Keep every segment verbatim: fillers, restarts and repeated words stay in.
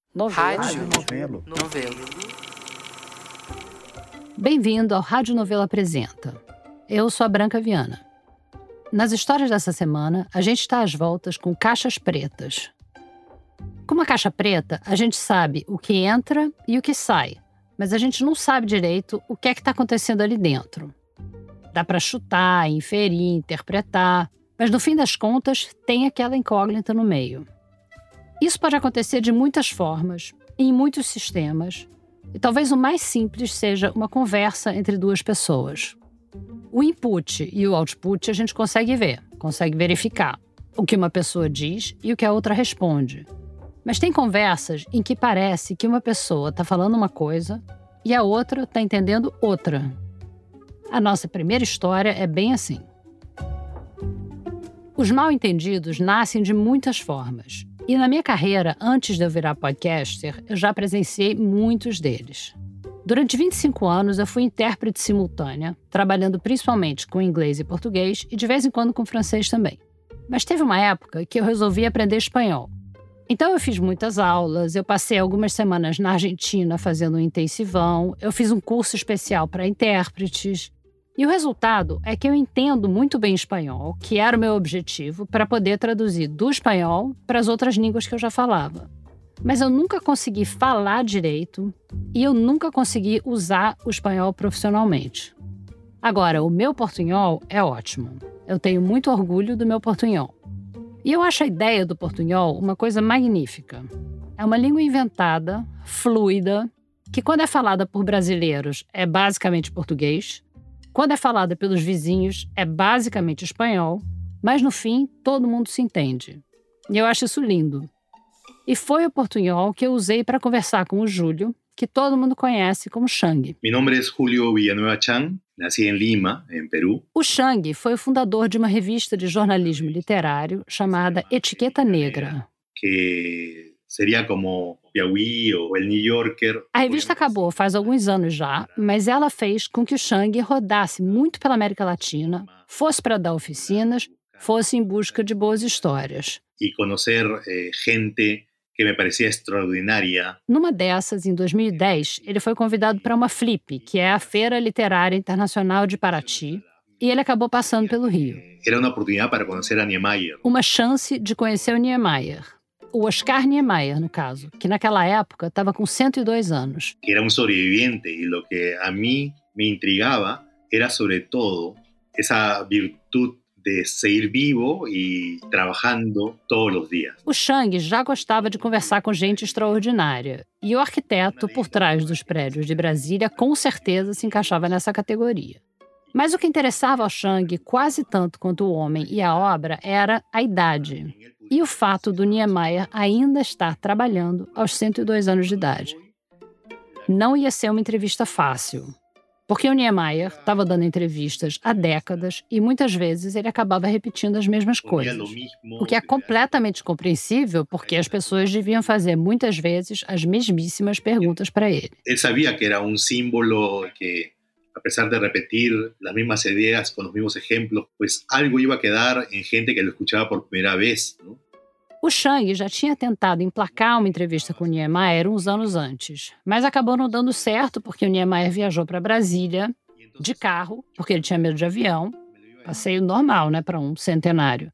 Rádio Novelo. Novelo. Bem-vindo ao Rádio Novelo Apresenta. Eu sou a Branca Viana. Nas histórias dessa semana, a gente está às voltas com caixas pretas. Com uma caixa preta, a gente sabe o que entra e o que sai, mas a gente não sabe direito o que é que está acontecendo ali dentro. Dá para chutar, inferir, interpretar, mas no fim das contas, tem aquela incógnita no meio. Isso pode acontecer de muitas formas, em muitos sistemas, e talvez o mais simples seja uma conversa entre duas pessoas. O input e o output a gente consegue ver, consegue verificar o que uma pessoa diz e o que a outra responde. Mas tem conversas em que parece que uma pessoa está falando uma coisa e a outra está entendendo outra. A nossa primeira história é bem assim. Os mal-entendidos nascem de muitas formas. E na minha carreira, antes de eu virar podcaster, eu já presenciei muitos deles. Durante vinte e cinco anos, eu fui intérprete simultânea, trabalhando principalmente com inglês e português e de vez em quando com francês também. Mas teve uma época que eu resolvi aprender espanhol. Então eu fiz muitas aulas, eu passei algumas semanas na Argentina fazendo um intensivão, eu fiz um curso especial para intérpretes. E o resultado é que eu entendo muito bem espanhol, que era o meu objetivo, para poder traduzir do espanhol para as outras línguas que eu já falava. Mas eu nunca consegui falar direito e eu nunca consegui usar o espanhol profissionalmente. Agora, o meu portunhol é ótimo. Eu tenho muito orgulho do meu portunhol. E eu acho a ideia do portunhol uma coisa magnífica. É uma língua inventada, fluida, que quando é falada por brasileiros é basicamente português. Quando é falada pelos vizinhos, é basicamente espanhol, mas no fim, todo mundo se entende. E eu acho isso lindo. E foi o portunhol que eu usei para conversar com o Júlio, que todo mundo conhece como Xang. Mi nombre es Julio Villanueva Chang, nací en Lima, en Perú. O Xang foi o fundador de uma revista de jornalismo literário chamada Etiqueta Negra. Que seria como Piauí ou El New Yorker. A revista acabou faz alguns anos já, mas ela fez com que o Xang rodasse muito pela América Latina, fosse para dar oficinas, fosse em busca de boas histórias. E conhecer eh, gente que me parecia extraordinária. Numa dessas, em dois mil e dez, ele foi convidado para uma Flip, que é a Feira Literária Internacional de Paraty, e ele acabou passando pelo Rio. Era uma oportunidade para conhecer a Niemeyer. Uma chance de conhecer o Niemeyer. O Oscar Niemeyer, no caso, que naquela época estava com cento e dois anos. Que era um sobrevivente, e o que a mim me intrigava era, sobretudo, essa virtude de seguir vivo e trabalhando todos os dias. O Xang já gostava de conversar com gente extraordinária, e o arquiteto por trás dos prédios de Brasília com certeza se encaixava nessa categoria. Mas o que interessava ao Xang quase tanto quanto o homem e a obra era a idade. E o fato do Niemeyer ainda estar trabalhando aos cento e dois anos de idade. Não ia ser uma entrevista fácil, porque o Niemeyer estava dando entrevistas há décadas e muitas vezes ele acabava repetindo as mesmas coisas. O que é completamente compreensível, porque as pessoas deviam fazer muitas vezes as mesmíssimas perguntas para ele. Ele sabia que era um símbolo que, apesar de repetir las mismas ideas con los mismos ejemplos, pues algo iba a quedar en gente que lo escuchaba por primera vez, ¿no? O Xang já tinha tentado emplacar uma entrevista com o Niemeyer uns anos antes, mas acabou não dando certo porque o Niemeyer viajou para Brasília de carro, porque ele tinha medo de avião, passeio normal, né, para um centenário.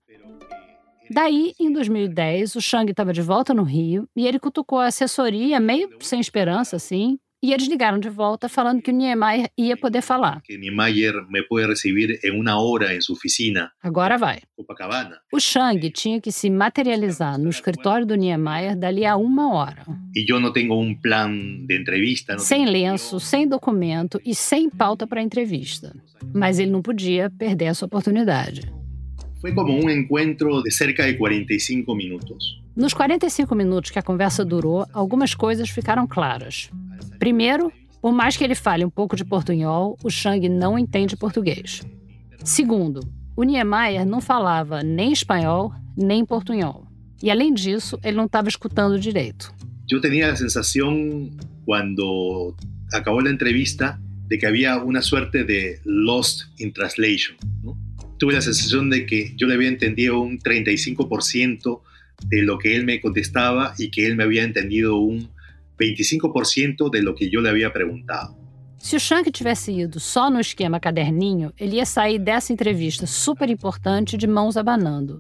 Daí, em dois mil e dez, o Xang estava de volta no Rio e ele cutucou a assessoria, meio sem esperança, assim, e eles ligaram de volta falando que o Niemeyer ia poder falar. Que Niemeyer me pode receber em uma hora em sua oficina. Agora vai. Copacabana. O Xang tinha que se materializar no escritório do Niemeyer dali a uma hora. E eu não tenho um plano de entrevista. Sem lenço, sem documento e sem pauta para a entrevista. Mas ele não podia perder essa oportunidade. Foi como um encontro de cerca de quarenta e cinco minutos. Nos quarenta e cinco minutos que a conversa durou, algumas coisas ficaram claras. Primeiro, por mais que ele fale um pouco de portunhol, o Xang não entende português. Segundo, o Niemeyer não falava nem espanhol, nem portunhol. E, além disso, ele não estava escutando direito. Eu tinha a sensação, quando acabou a entrevista, de que havia uma suerte de lost in translation, ¿no? Tuve la sensación de que yo le había entendido un treinta y cinco por ciento de lo que él me contestaba y que él me había entendido un veinticinco por ciento de lo que yo le había preguntado. Se o Chang tivesse ido só no esquema caderninho, ele ia sair dessa entrevista super importante de mãos abanando.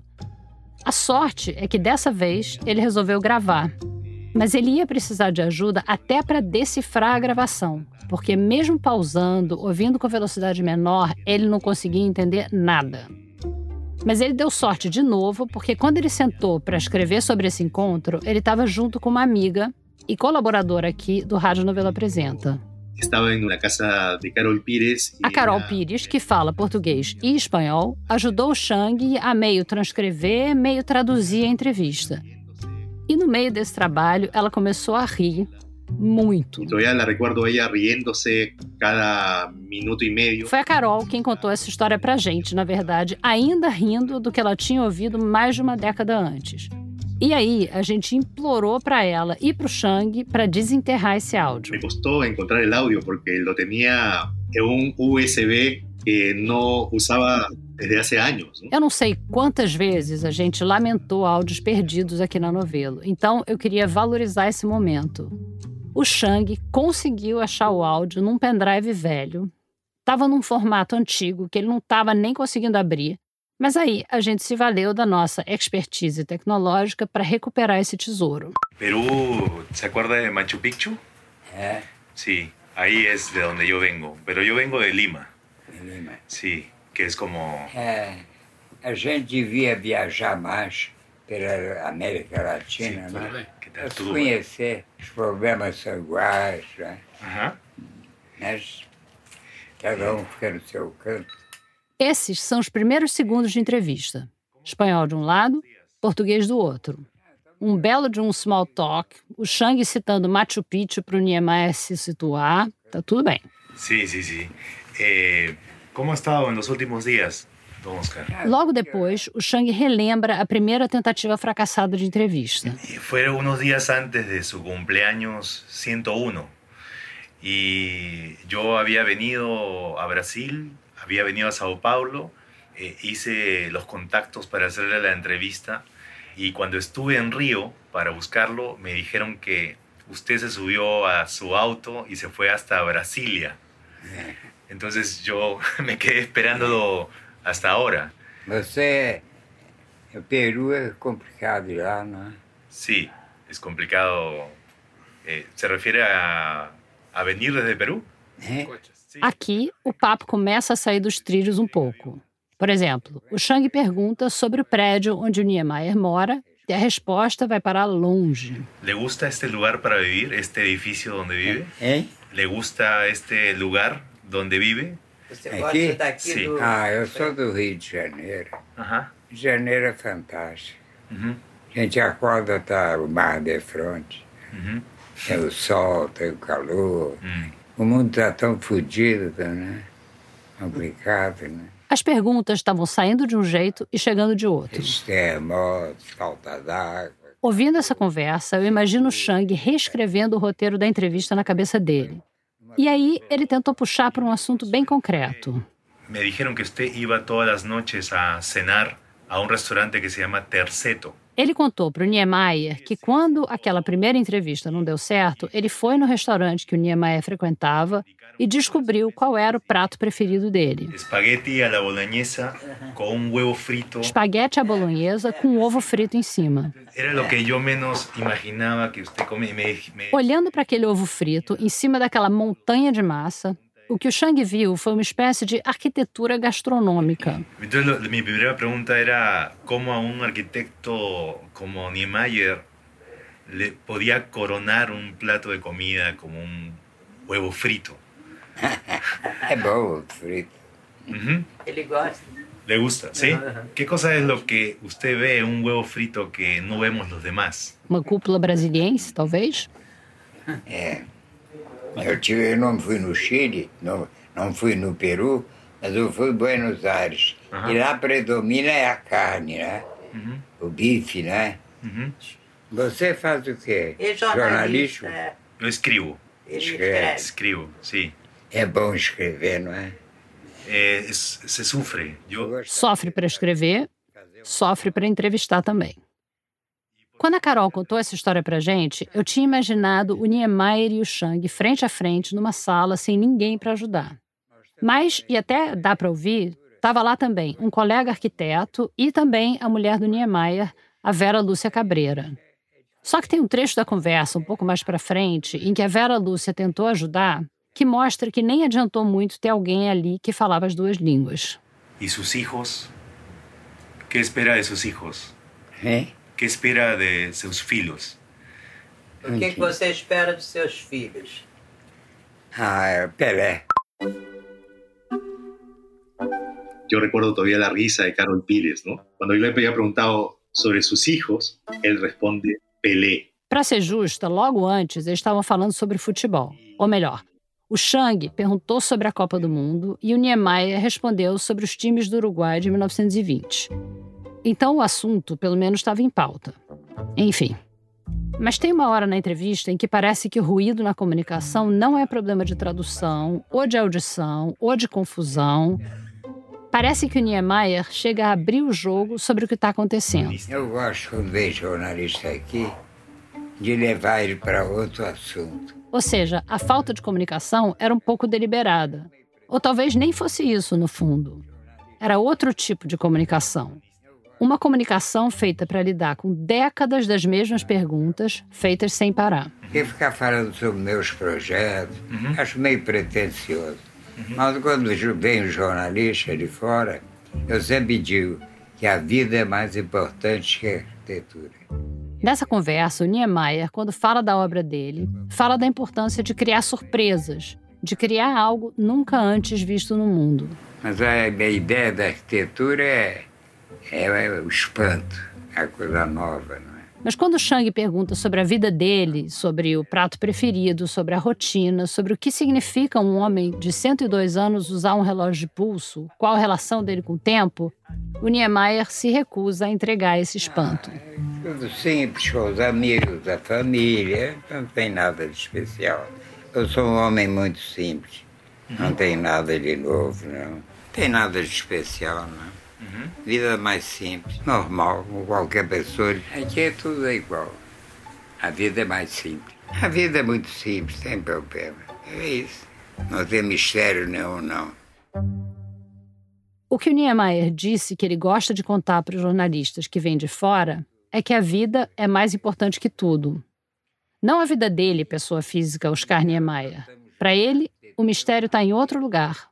A sorte é que dessa vez ele resolveu gravar. Mas ele ia precisar de ajuda até para decifrar a gravação, porque mesmo pausando, ouvindo com velocidade menor, ele não conseguia entender nada. Mas ele deu sorte de novo, porque quando ele sentou para escrever sobre esse encontro, ele estava junto com uma amiga e colaboradora aqui do Rádio Novelo Apresenta. Estava em uma casa de Carol Pires. A Carol Pires, que fala português e espanhol, ajudou o Chang a meio transcrever, meio traduzir a entrevista. E no meio desse trabalho, ela começou a rir muito. E todavía la recuerdo ella riéndose cada minuto e meio. Foi a Carol quem contou essa história pra gente, na verdade, ainda rindo do que ela tinha ouvido mais de uma década antes. E aí, a gente implorou para ela e para o Chang para desenterrar esse áudio. Me custou encontrar el audio porque lo tenía en un U S B que no usaba desde hace años. Eu não sei quantas vezes a gente lamentou áudios perdidos aqui na Novelo, então eu queria valorizar esse momento. O Chang conseguiu achar o áudio num pendrive velho. Estava num formato antigo que ele não estava nem conseguindo abrir. Mas aí a gente se valeu da nossa expertise tecnológica para recuperar esse tesouro. Perú, ¿se acuerda de Machu Picchu? É, Sí, ahí es de donde yo vengo, pero yo vengo de Lima. de Lima. Sí, que es como... É, a gente devia viajar mais pela América Latina, Sí, né? que tal Para tudo. conhecer, os problemas são iguais, né? Ajá. Mas cada um fica no seu canto. Esses são os primeiros segundos de entrevista. Espanhol de um lado, português do outro. Um belo de um small talk, o Chang citando Machu Picchu para o Niemeyer se situar. Tá tudo bem. Sí, sí, sí. Eh, ¿Cómo ha estado en los últimos días, don Oscar? Logo depois, o Chang relembra a primeira tentativa fracassada de entrevista. Y fueron unos días antes de su cumpleaños ciento uno. Y yo había venido a Brasil, había venido a Sao Paulo, eh, hice los contactos para hacerle la entrevista. Y cuando estuve en Río para buscarlo, me dijeron que usted se subió a su auto y se fue hasta Brasilia. Entonces yo me quedé esperándolo hasta ahora. Você, o Peru é complicado de lá, não é? Sí, es complicado. Eh, ¿Se refiere a, a venir desde Perú? É? Sí. Aqui, o papo começa a sair dos trilhos um pouco. Por exemplo, o Chang pergunta sobre o prédio onde o Niemeyer mora e a resposta vai para longe. ¿Le gusta este lugar para vivir, este edificio donde vive? Hein? ¿Le gusta este lugar donde vive? Você Aqui? gosta daqui Sim. do... Ah, eu sou do Rio de Janeiro. Ajá. Janeiro é fantástico. Ujú, A gente acorda, tá o mar de frente. ujú, Tem o sol, tem o calor. mm. O mundo tá tão fodido, né? Complicado, né? As perguntas estavam saindo de um jeito e chegando de outro. Esses terremotos, falta d'água. Ouvindo essa conversa, eu imagino o Chang reescrevendo o roteiro da entrevista na cabeça dele. E aí, ele tentou puxar para um assunto bem concreto. Me dijeron que usted iba todas las noches a cenar a un restaurante que se llama Terceto. Ele contou para o Niemeyer que quando aquela primeira entrevista não deu certo, ele foi no restaurante que o Niemeyer frequentava e descobriu qual era o prato preferido dele. Espagueti a la boloñesa con un huevo frito. Espaguete à bolonhesa com ovo frito em cima. Era lo que yo menos imaginaba que usted comía. Me, me- Olhando para aquele ovo frito em cima daquela montanha de massa, o que o Chang viu foi uma espécie de arquitetura gastronômica. Entonces, lo- mi primera pregunta era cómo a un arquitecto como Niemeyer le podía coronar un plato de comida como un huevo frito. É bom o frito. Ujú. Ele gosta. ¿Le gusta? ¿Sí? Ajá. ¿Qué cosa es lo que usted ve en un huevo frito que no vemos los demás? Uma cúpula brasiliense, talvez? É. Eu, tive, eu não fui no Chile, não, não fui no Peru, mas eu fui em Buenos Aires. Aham. E lá predomina é a carne, né? Ujú, O bife, né? ujú. Você faz o quê? Ele é jornalista. Jornalismo? É, Yo escribo, ele Escreve. escreve. escribo, sí. É bom escrever, não é? Eh, es- se sufre. Eu Yo gosto- Sofre para escrever, sofre para entrevistar também. Quando a Carol contou essa história pra gente, eu tinha imaginado o Niemeyer e o Chang frente a frente numa sala sem ninguém para ajudar. Mas, e até dá para ouvir, estava lá também um colega arquiteto e também a mulher do Niemeyer, a Vera Lúcia Cabreira. Só que tem um trecho da conversa um pouco mais para frente em que a Vera Lúcia tentou ajudar, que mostra que nem adiantou muito ter alguém ali que falava as duas línguas. E seus filhos? O que espera de seus filhos? Hein? O que espera de seus filhos? O que, que você espera dos seus filhos? Ah, Pelé. Yo recuerdo todavía la risa de Carol Pires, ¿no? Cuando yo le había preguntado sobre sus hijos, él responde Pelé. Para ser justa, logo antes eles estavam falando sobre futebol. Ou melhor, o Chang perguntou sobre a Copa do Mundo e o Niemeyer respondeu sobre os times do Uruguai de mil novecentos e vinte. Então o assunto, pelo menos, estava em pauta. Enfim. Mas tem uma hora na entrevista em que parece que o ruído na comunicação não é problema de tradução, ou de audição, ou de confusão. Parece que o Niemeyer chega a abrir o jogo sobre o que está acontecendo. Eu gosto, quando vejo jornalista aqui, de levar ele para outro assunto. Ou seja, a falta de comunicação era um pouco deliberada. Ou talvez nem fosse isso, no fundo. Era outro tipo de comunicação. Uma comunicação feita para lidar com décadas das mesmas perguntas, feitas sem parar. Porque ficar falando sobre meus projetos, uhum. acho meio pretensioso. Uhum. Mas quando vem o jornalista de fora, eu sempre digo que a vida é mais importante que a arquitetura. Nessa conversa, o Niemeyer, quando fala da obra dele, fala da importância de criar surpresas, de criar algo nunca antes visto no mundo. Mas a, a ideia da arquitetura é, é, é o espanto, é a coisa nova, não é? Mas quando o Chang pergunta sobre a vida dele, sobre o prato preferido, sobre a rotina, sobre o que significa um homem de cento e dois anos usar um relógio de pulso, qual a relação dele com o tempo, o Niemeyer se recusa a entregar esse espanto. Ah, é tudo simples, com os amigos, a família, não tem nada de especial. Eu sou um homem muito simples, não tem nada de novo, não tem nada de especial, não. Uhum. Vida mais simples, normal, com qualquer pessoa. Aqui é tudo igual. A vida é mais simples. A vida é muito simples, sem problema. É isso. Não tem mistério nenhum, não. O que o Niemeyer disse que ele gosta de contar para os jornalistas que vêm de fora é que a vida é mais importante que tudo. Não a vida dele, pessoa física, Oscar Niemeyer. Para ele, o mistério está em outro lugar.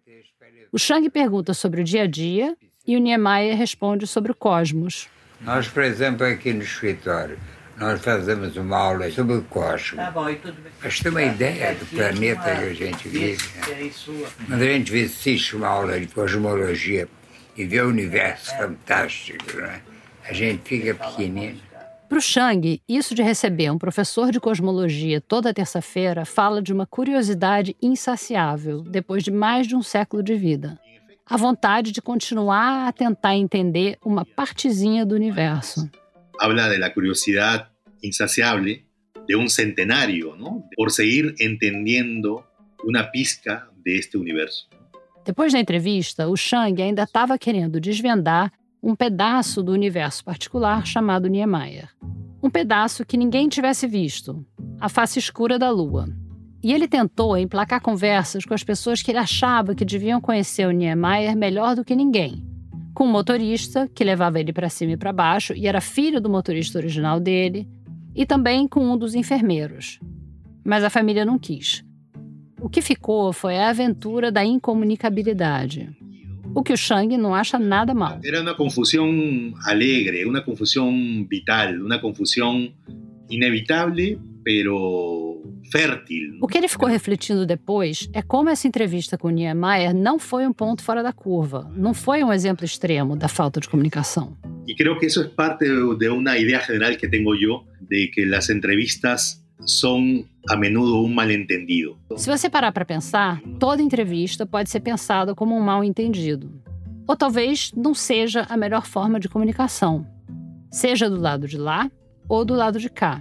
O Chang pergunta sobre o dia a dia e o Niemeyer responde sobre o cosmos. Nós, por exemplo, aqui no escritório, nós fazemos uma aula sobre o cosmos. Tá bom, e tudo bem. Mas tem uma ideia do planeta que a gente vive. Né? Quando a gente assiste uma aula de cosmologia e vê o universo fantástico, né? A gente fica pequenino. Para o Chang, isso de receber um professor de cosmologia toda terça-feira fala de uma curiosidade insaciável depois de mais de um século de vida. A vontade de continuar a tentar entender uma partezinha do universo. Habla de la curiosidad insaciable de un centenario, ¿no? Por seguir entendiendo una pizca de este universo. Depois da entrevista, o Chang ainda estava querendo desvendar um pedaço do universo particular chamado Niemeyer. Um pedaço que ninguém tivesse visto, a face escura da Lua. E ele tentou emplacar conversas com as pessoas que ele achava que deviam conhecer o Niemeyer melhor do que ninguém. Com um motorista, que levava ele para cima e para baixo, e era filho do motorista original dele, e também com um dos enfermeiros. Mas a família não quis. O que ficou foi a aventura da incomunicabilidade. O que o Chang não acha nada mal. Era uma confusão alegre, uma confusão vital, uma confusão inevitável, pero fértil. O que ele ficou refletindo depois é como essa entrevista com o Niemeyer não foi um ponto fora da curva, não foi um exemplo extremo da falta de comunicação. E creo que isso é parte de uma ideia geral que tenho eu de que as entrevistas são a menudo um mal-entendido. Se você parar para pensar, toda entrevista pode ser pensada como um mal-entendido. Ou talvez não seja a melhor forma de comunicação, seja do lado de lá ou do lado de cá.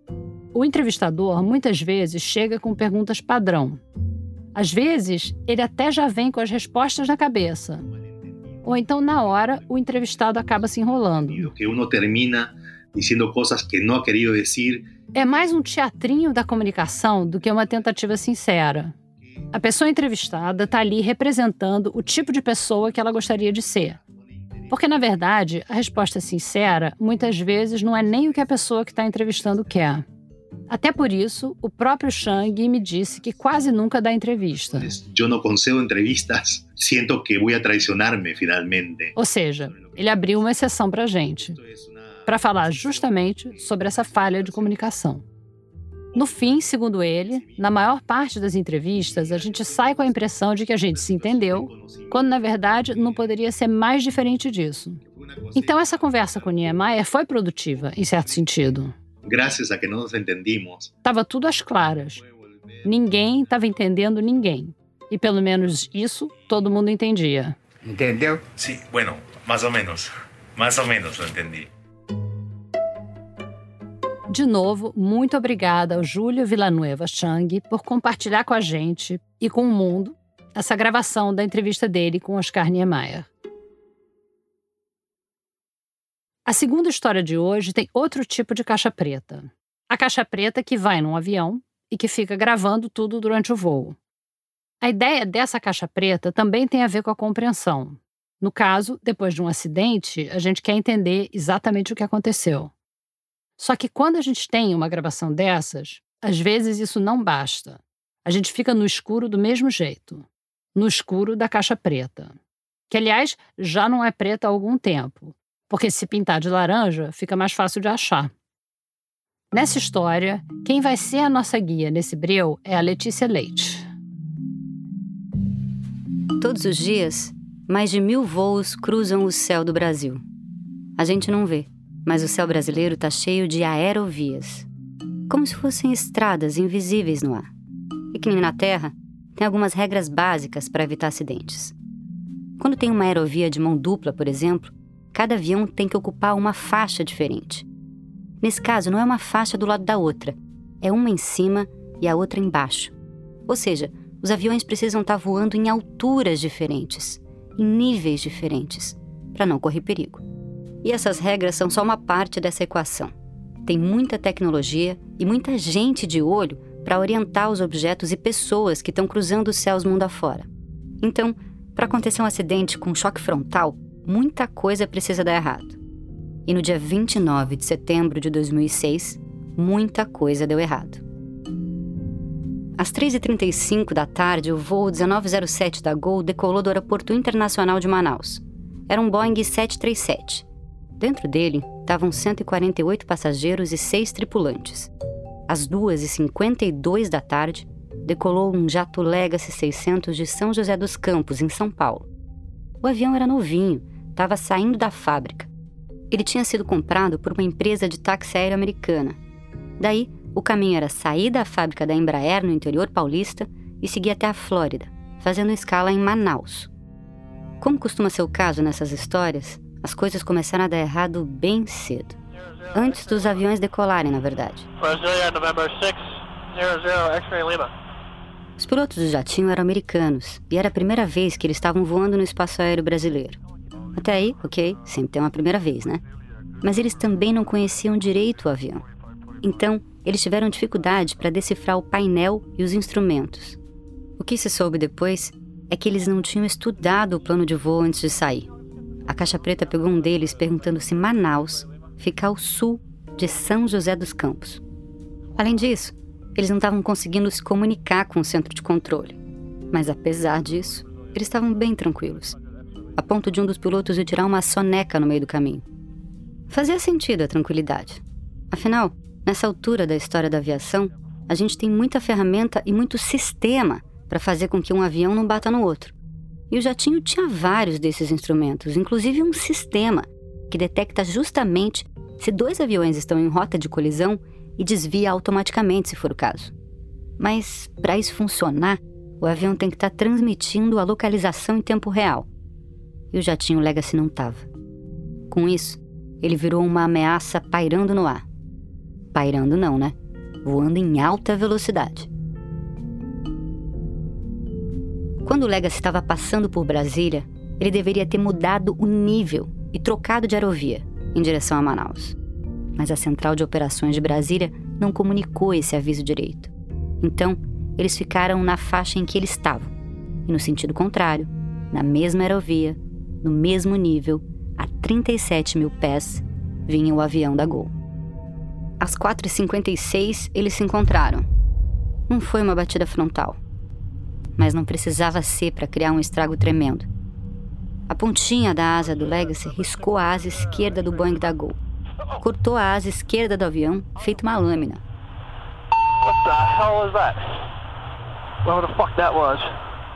O entrevistador muitas vezes chega com perguntas padrão. Às vezes, ele até já vem com as respostas na cabeça. Ou então, na hora, o entrevistado acaba se enrolando. Que uno termina diciendo cosas que no ha querido decir. É mais um teatrinho da comunicação do que uma tentativa sincera. A pessoa entrevistada está ali representando o tipo de pessoa que ela gostaria de ser. Porque, na verdade, a resposta sincera, muitas vezes, não é nem o que a pessoa que está entrevistando quer. Até por isso, o próprio Chang me disse que quase nunca dá entrevista. Eu não concedo entrevistas, sinto que vou traicionar-me finalmente. Ou seja, ele abriu uma exceção para a gente, para falar justamente sobre essa falha de comunicação. No fim, segundo ele, na maior parte das entrevistas, a gente sai com a impressão de que a gente se entendeu, quando, na verdade, não poderia ser mais diferente disso. Então, essa conversa com Niemeyer foi produtiva, em certo sentido. Graças a que nos entendimos. Estava tudo às claras. Ninguém estava entendendo ninguém. E, pelo menos isso, todo mundo entendia. Entendeu? Sim, sí, bueno, mais ou menos. Mais ou menos eu entendi. De novo, muito obrigada ao Júlio Villanueva Chang por compartilhar com a gente e com o mundo essa gravação da entrevista dele com Oscar Niemeyer. A segunda história de hoje tem outro tipo de caixa preta. A caixa preta que vai num avião e que fica gravando tudo durante o voo. A ideia dessa caixa preta também tem a ver com a compreensão. No caso, depois de um acidente, a gente quer entender exatamente o que aconteceu. Só que quando a gente tem uma gravação dessas, às vezes isso não basta. A gente fica no escuro do mesmo jeito. No escuro da caixa preta. Que, aliás, já não é preta há algum tempo. Porque se pintar de laranja, fica mais fácil de achar. Nessa história, quem vai ser a nossa guia nesse breu é a Letícia Leite. Todos os dias, mais de mil voos cruzam o céu do Brasil. A gente não vê. Mas o céu brasileiro está cheio de aerovias, como se fossem estradas invisíveis no ar. E que nem na Terra, tem algumas regras básicas para evitar acidentes. Quando tem uma aerovia de mão dupla, por exemplo, cada avião tem que ocupar uma faixa diferente. Nesse caso, não é uma faixa do lado da outra, é uma em cima e a outra embaixo. Ou seja, os aviões precisam estar voando em alturas diferentes, em níveis diferentes, para não correr perigo. E essas regras são só uma parte dessa equação. Tem muita tecnologia e muita gente de olho para orientar os objetos e pessoas que estão cruzando os céus mundo afora. Então, para acontecer um acidente com choque frontal, muita coisa precisa dar errado. E no dia vinte e nove de setembro de dois mil e seis, muita coisa deu errado. Às três e trinta e cinco da tarde, o voo dezenove zero sete da Gol decolou do Aeroporto Internacional de Manaus. Era um Boeing sete três sete. Dentro dele, estavam cento e quarenta e oito passageiros e seis tripulantes. Às duas e cinquenta e dois da tarde, decolou um jato Legacy seiscentos de São José dos Campos, em São Paulo. O avião era novinho, estava saindo da fábrica. Ele tinha sido comprado por uma empresa de táxi aéreo americana. Daí, o caminho era sair da fábrica da Embraer, no interior paulista, e seguir até a Flórida, fazendo escala em Manaus. Como costuma ser o caso nessas histórias, as coisas começaram a dar errado bem cedo. Antes dos aviões decolarem, na verdade. Os pilotos do jatinho eram americanos, e era a primeira vez que eles estavam voando no espaço aéreo brasileiro. Até aí, ok, sempre tem uma primeira vez, né? Mas eles também não conheciam direito o avião. Então, eles tiveram dificuldade para decifrar o painel e os instrumentos. O que se soube depois é que eles não tinham estudado o plano de voo antes de sair. A caixa preta pegou um deles perguntando se Manaus fica ao sul de São José dos Campos. Além disso, eles não estavam conseguindo se comunicar com o centro de controle. Mas apesar disso, eles estavam bem tranquilos, a ponto de um dos pilotos ir tirar uma soneca no meio do caminho. Fazia sentido a tranquilidade. Afinal, nessa altura da história da aviação, a gente tem muita ferramenta e muito sistema para fazer com que um avião não bata no outro. E o jatinho tinha vários desses instrumentos, inclusive um sistema que detecta justamente se dois aviões estão em rota de colisão e desvia automaticamente, se for o caso. Mas, para isso funcionar, o avião tem que estar transmitindo a localização em tempo real. E o jatinho Legacy não estava. Com isso, ele virou uma ameaça pairando no ar. Pairando não, né? Voando em alta velocidade. Quando o Legacy estava passando por Brasília, ele deveria ter mudado o nível e trocado de aerovia em direção a Manaus. mas a Central de Operações de Brasília não comunicou esse aviso direito. Então, eles ficaram na faixa em que eles estavam, e no sentido contrário, na mesma aerovia, no mesmo nível, a trinta e sete mil pés, vinha o avião da Gol. Às quatro e cinquenta e seis, eles se encontraram. Não foi uma batida frontal, mas não precisava ser para criar um estrago tremendo. A pontinha da asa do Legacy riscou a asa esquerda do Boeing da Gol. Cortou a asa esquerda do avião, feito uma lâmina. What the hell was that? Whatever the fuck that was.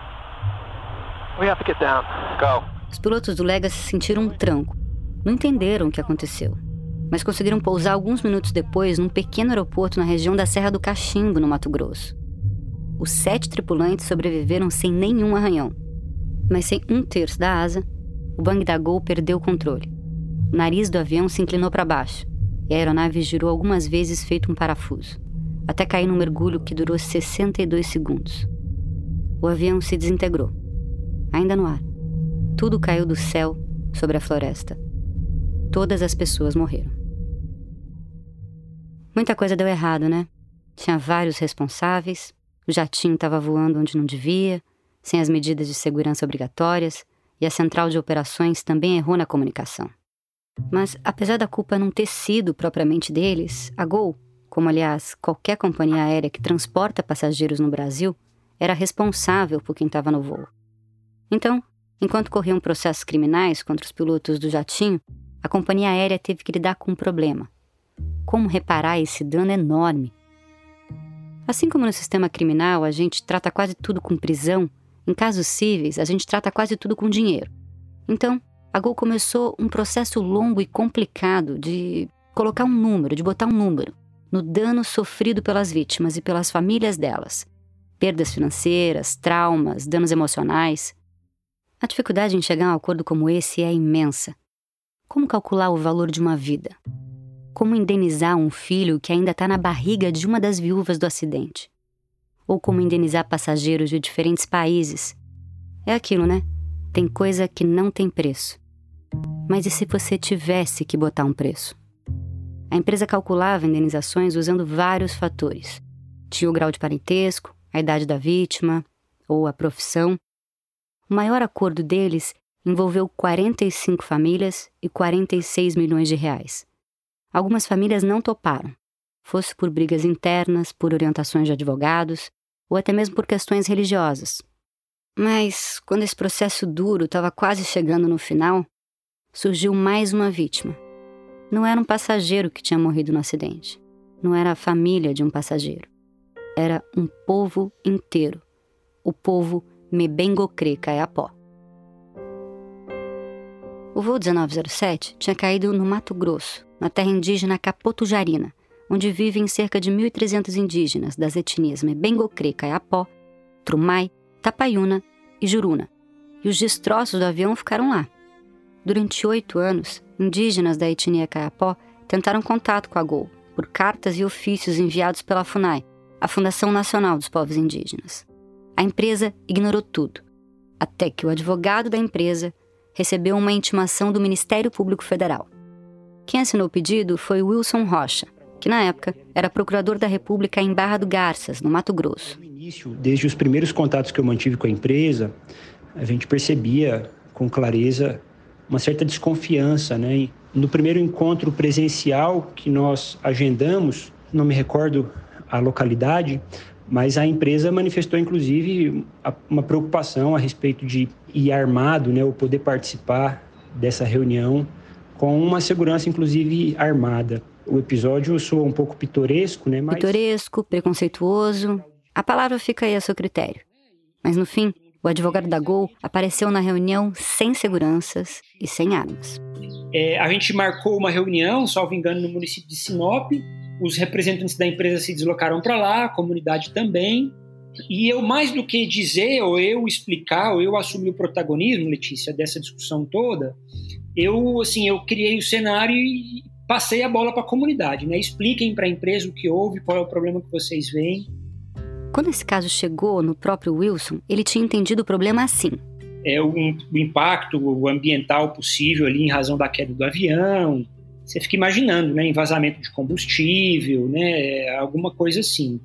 We have to get down. Go. Os pilotos do Legacy sentiram um tranco. Não entenderam o que aconteceu, mas conseguiram pousar alguns minutos depois num pequeno aeroporto na região da Serra do Cachimbo, no Mato Grosso. Os sete tripulantes sobreviveram sem nenhum arranhão. Mas sem um terço da asa, o Boeing da Gol perdeu o controle. O nariz do avião se inclinou para baixo e a aeronave girou algumas vezes feito um parafuso, até cair num mergulho que durou sessenta e dois segundos. O avião se desintegrou. Ainda no ar, tudo caiu do céu sobre a floresta. Todas as pessoas morreram. Muita coisa deu errado, né? Tinha vários responsáveis, o jatinho estava voando onde não devia, sem as medidas de segurança obrigatórias, e a Central de Operações também errou na comunicação. Mas, apesar da culpa não ter sido propriamente deles, a Gol, como aliás qualquer companhia aérea que transporta passageiros no Brasil, era responsável por quem estava no voo. Então, enquanto corriam processos criminais contra os pilotos do jatinho, a companhia aérea teve que lidar com um problema. Como reparar esse dano enorme? Assim como no sistema criminal a gente trata quase tudo com prisão, em casos cíveis a gente trata quase tudo com dinheiro. Então, a Gol começou um processo longo e complicado de colocar um número, de botar um número, no dano sofrido pelas vítimas e pelas famílias delas. Perdas financeiras, traumas, danos emocionais. A dificuldade em chegar a um acordo como esse é imensa. Como calcular o valor de uma vida? Como indenizar um filho que ainda está na barriga de uma das viúvas do acidente? Ou como indenizar passageiros de diferentes países? É aquilo, né? Tem coisa que não tem preço. Mas e se você tivesse que botar um preço? A empresa calculava indenizações usando vários fatores. Tinha o grau de parentesco, a idade da vítima, ou a profissão. O maior acordo deles envolveu quarenta e cinco famílias e quarenta e seis milhões de reais. Algumas famílias não toparam, fosse por brigas internas, por orientações de advogados, ou até mesmo por questões religiosas. Mas, quando esse processo duro estava quase chegando no final, surgiu mais uma vítima. Não era um passageiro que tinha morrido no acidente. Não era a família de um passageiro. Era um povo inteiro. O povo Mebengocré Kayapó. O voo dezenove zero sete tinha caído no Mato Grosso, na terra indígena Capotujarina, onde vivem cerca de mil e trezentos indígenas das etnias Mebengocré Kayapó, Trumai, Tapaiuna e Juruna. E os destroços do avião ficaram lá. Durante oito anos, indígenas da etnia Kayapó tentaram contato com a Gol por cartas e ofícios enviados pela FUNAI, a Fundação Nacional dos Povos Indígenas. A empresa ignorou tudo, até que o advogado da empresa recebeu uma intimação do Ministério Público Federal. Quem assinou o pedido foi Wilson Rocha, que na época era procurador da República em Barra do Garças, no Mato Grosso. No início, desde os primeiros contatos que eu mantive com a empresa, a gente percebia com clareza uma certa desconfiança, né? No primeiro encontro presencial que nós agendamos, não me recordo a localidade, mas a empresa manifestou, inclusive, uma preocupação a respeito de ir armado, né, ou poder participar dessa reunião com uma segurança, inclusive, armada. O episódio soa um pouco pitoresco, né? Mas... Pitoresco, preconceituoso. A palavra fica aí a seu critério. Mas, no fim, o advogado da Gol apareceu na reunião sem seguranças e sem armas. É, a gente marcou uma reunião, salvo engano, no município de Sinop. Os representantes da empresa se deslocaram para lá, a comunidade também. E eu, mais do que dizer, ou eu explicar, ou eu assumir o protagonismo, Letícia, dessa discussão toda, eu, assim, eu criei o cenário e passei a bola para a comunidade, né? Expliquem para a empresa o que houve, qual é o problema que vocês veem. Quando esse caso chegou no próprio Wilson, ele tinha entendido o problema assim. É, o, o impacto ambiental possível ali em razão da queda do avião, você fica imaginando, né, em vazamento de combustível, né, alguma coisa assim.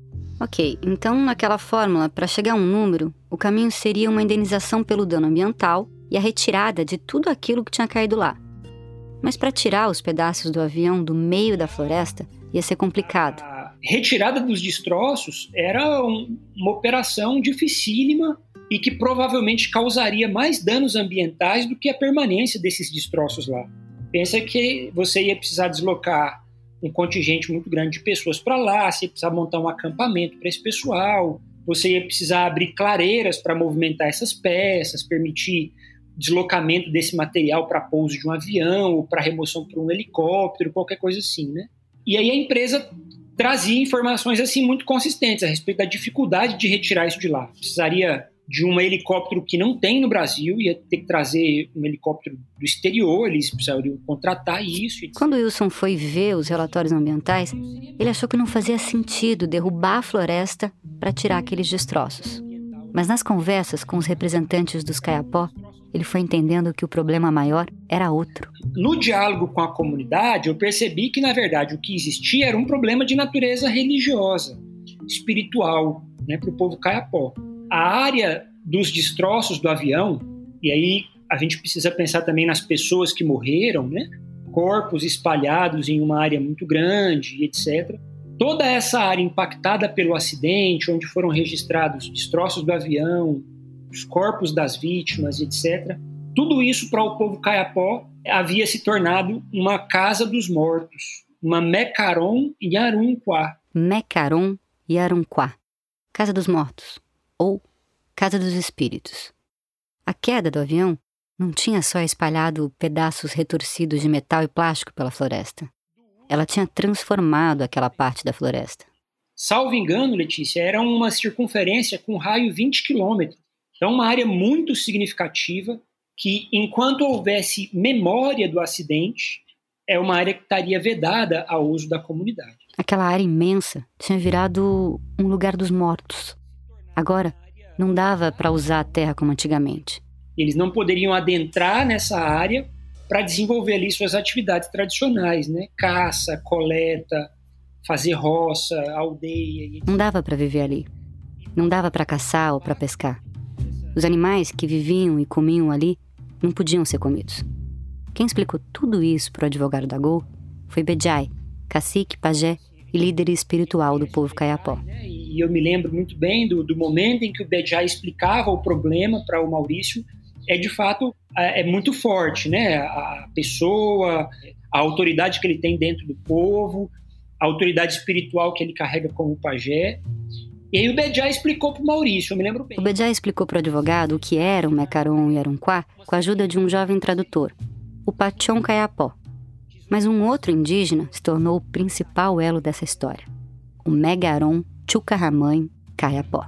Ok, então naquela fórmula, para chegar a um número, o caminho seria uma indenização pelo dano ambiental e a retirada de tudo aquilo que tinha caído lá. Mas para tirar os pedaços do avião do meio da floresta ia ser complicado. A retirada dos destroços era um, uma operação dificílima e que provavelmente causaria mais danos ambientais do que a permanência desses destroços lá. Pensa que você ia precisar deslocar um contingente muito grande de pessoas para lá, você ia precisar montar um acampamento para esse pessoal, você ia precisar abrir clareiras para movimentar essas peças, permitir deslocamento desse material para pouso de um avião ou para remoção por um helicóptero, qualquer coisa assim, né? E aí a empresa trazia informações assim muito consistentes a respeito da dificuldade de retirar isso de lá. Precisaria de um helicóptero que não tem no Brasil, ia ter que trazer um helicóptero do exterior, eles precisariam contratar isso. etcétera. Quando Wilson foi ver os relatórios ambientais, ele achou que não fazia sentido derrubar a floresta para tirar aqueles destroços. Mas nas conversas com os representantes dos Kayapó, ele foi entendendo que o problema maior era outro. No diálogo com a comunidade, eu percebi que, na verdade, o que existia era um problema de natureza religiosa, espiritual, né, para o povo Kayapó. A área dos destroços do avião, e aí a gente precisa pensar também nas pessoas que morreram, né? Corpos espalhados em uma área muito grande, etcétera. Toda essa área impactada pelo acidente, onde foram registrados destroços do avião, os corpos das vítimas, etcétera. Tudo isso para o povo Kayapó havia se tornado uma casa dos mortos, uma Mekaron Yarunquá. Mekaron Yarunquá, Casa dos Mortos, ou Casa dos Espíritos. A queda do avião não tinha só espalhado pedaços retorcidos de metal e plástico pela floresta. Ela tinha transformado aquela parte da floresta. Salvo engano, Letícia, era uma circunferência com raio vinte quilômetros. Então, uma área muito significativa que, enquanto houvesse memória do acidente, é uma área que estaria vedada ao uso da comunidade. Aquela área imensa tinha virado um lugar dos mortos. Agora, não dava para usar a terra como antigamente. Eles não poderiam adentrar nessa área para desenvolver ali suas atividades tradicionais, né? Caça, coleta, fazer roça, aldeia. etcétera. Não dava para viver ali. Não dava para caçar ou para pescar. Os animais que viviam e comiam ali não podiam ser comidos. Quem explicou tudo isso para o advogado da Gol foi Bejai, cacique, pajé e líder espiritual do povo Kayapó. E eu me lembro muito bem do, do momento em que o Bejai explicava o problema para o Maurício. É, de fato, é, é muito forte, né? A pessoa, a autoridade que ele tem dentro do povo, a autoridade espiritual que ele carrega como pajé. E aí o Bejai explicou para o Maurício, eu me lembro bem. O Bejai explicou para o advogado o que era o Mekaron Yarunquá com a ajuda de um jovem tradutor, o Pachon Kayapó. Mas um outro indígena se tornou o principal elo dessa história, o Megaron Chucarramãe Kayapó.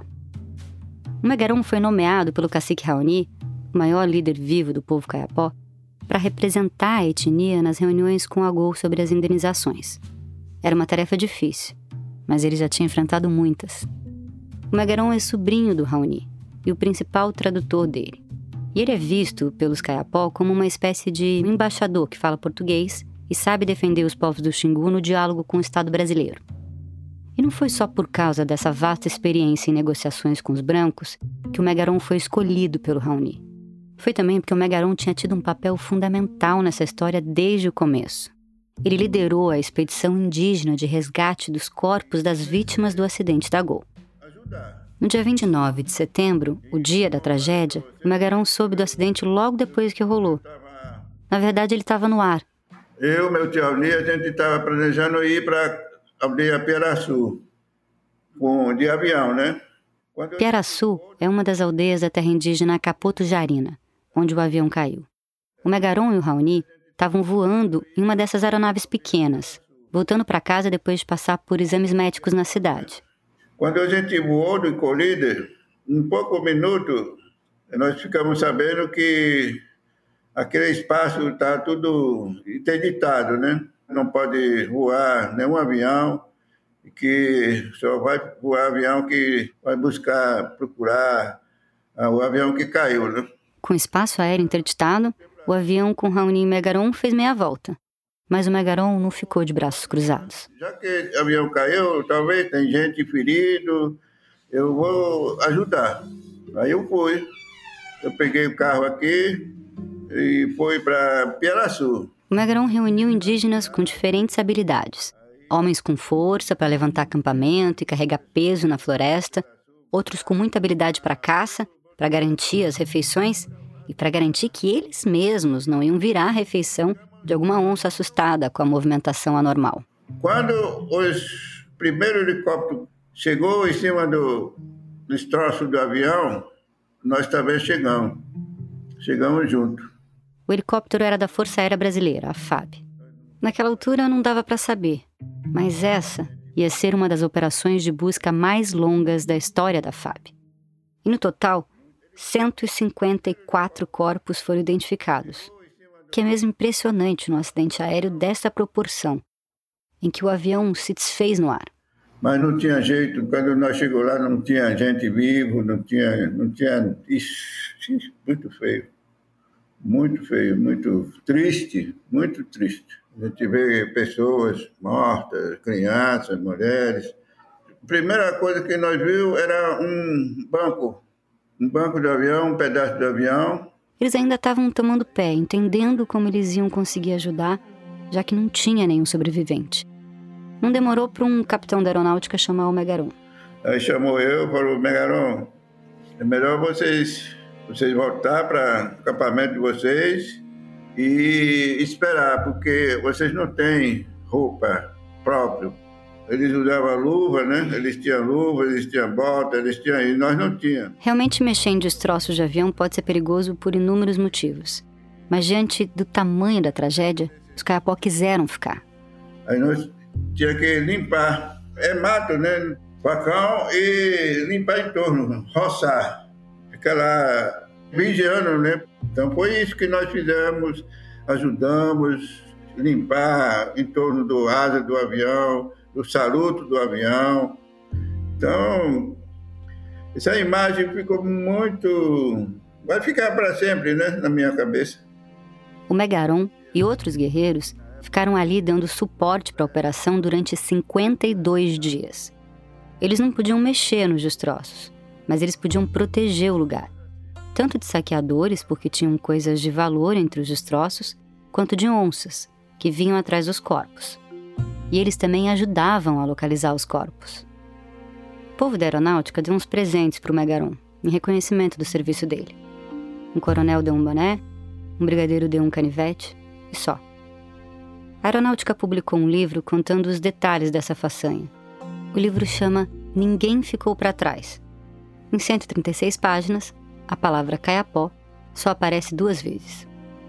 O Megaron foi nomeado pelo cacique Raoni, o maior líder vivo do povo Kayapó, para representar a etnia nas reuniões com a Gol sobre as indenizações. Era uma tarefa difícil, mas ele já tinha enfrentado muitas. O Megaron é sobrinho do Raoni e o principal tradutor dele. E ele é visto pelos Kayapó como uma espécie de embaixador que fala português e sabe defender os povos do Xingu no diálogo com o Estado brasileiro. E não foi só por causa dessa vasta experiência em negociações com os brancos que o Megaron foi escolhido pelo Raoni. Foi também porque o Megaron tinha tido um papel fundamental nessa história desde o começo. Ele liderou a expedição indígena de resgate dos corpos das vítimas do acidente da Gol. No dia vinte e nove de setembro, o dia da tragédia, o Megaron soube do acidente logo depois que rolou. Na verdade, ele estava no ar. Eu, meu tio Alni, a gente estava planejando ir para a aldeia Piaraçu, com, de avião, né? Quando... Piaraçu é uma das aldeias da terra indígena Capoto Jarina, onde o avião caiu. O Megaron e o Raoni estavam voando em uma dessas aeronaves pequenas, voltando para casa depois de passar por exames médicos na cidade. Quando a gente voou do colíder, em pouco minuto, nós ficamos sabendo que aquele espaço está tudo interditado, né? Não pode voar nenhum avião, que só vai voar avião que vai buscar, procurar o avião que caiu, né? Com espaço aéreo interditado, o avião com Raoni e Megaron fez meia volta. Mas o Megaron não ficou de braços cruzados. Já que o avião caiu, talvez tem gente ferido, eu vou ajudar. Aí eu fui. Eu peguei o carro aqui e fui para Piaraçu. O Megaron reuniu indígenas com diferentes habilidades. Homens com força para levantar acampamento e carregar peso na floresta, outros com muita habilidade para caça, para garantir as refeições e para garantir que eles mesmos não iam virar a refeição de alguma onça assustada com a movimentação anormal. Quando os primeiros helicópteros chegou em cima do destroço do avião, nós também chegamos. Chegamos juntos. O helicóptero era da Força Aérea Brasileira, a F A B. Naquela altura não dava para saber, mas essa ia ser uma das operações de busca mais longas da história da F A B. E no total, cento e cinquenta e quatro corpos foram identificados, que é mesmo impressionante num acidente aéreo dessa proporção, em que o avião se desfez no ar. Mas não tinha jeito, quando nós chegamos lá não tinha gente vivo, não tinha... Não tinha isso, muito feio, muito feio, muito triste, muito triste. A gente vê pessoas mortas, crianças, mulheres. A primeira coisa que nós vimos era um banco, um banco do avião, um pedaço do avião. Eles ainda estavam tomando pé, entendendo como eles iam conseguir ajudar, já que não tinha nenhum sobrevivente. Não demorou para um capitão da aeronáutica chamar o Megaron. Aí chamou eu e falou, Megaron, é melhor vocês, vocês voltar para o acampamento de vocês e esperar, porque vocês não têm roupa própria. Eles usavam luva, né? Eles tinham luva, eles tinham bota, eles tinham... E nós não tínhamos. Realmente mexer em destroços de avião pode ser perigoso por inúmeros motivos. Mas diante do tamanho da tragédia, os Kayapó quiseram ficar. Aí nós tínhamos que limpar. É mato, né? Facão e limpar em torno, roçar. Ficar lá vigiando, né? Então foi isso que nós fizemos. Ajudamos a limpar em torno do asa do avião, do saluto do avião. Então, essa imagem ficou muito... Vai ficar para sempre, né, na minha cabeça. O Megaron e outros guerreiros ficaram ali dando suporte para a operação durante cinquenta e dois dias. Eles não podiam mexer nos destroços, mas eles podiam proteger o lugar. Tanto de saqueadores, porque tinham coisas de valor entre os destroços, quanto de onças, que vinham atrás dos corpos. E eles também ajudavam a localizar os corpos. O povo da aeronáutica deu uns presentes para o Megaron, em reconhecimento do serviço dele. Um coronel deu um boné, um brigadeiro deu um canivete, e só. A aeronáutica publicou um livro contando os detalhes dessa façanha. O livro chama Ninguém Ficou para Trás. Em cento e trinta e seis páginas, a palavra Kayapó só aparece duas vezes.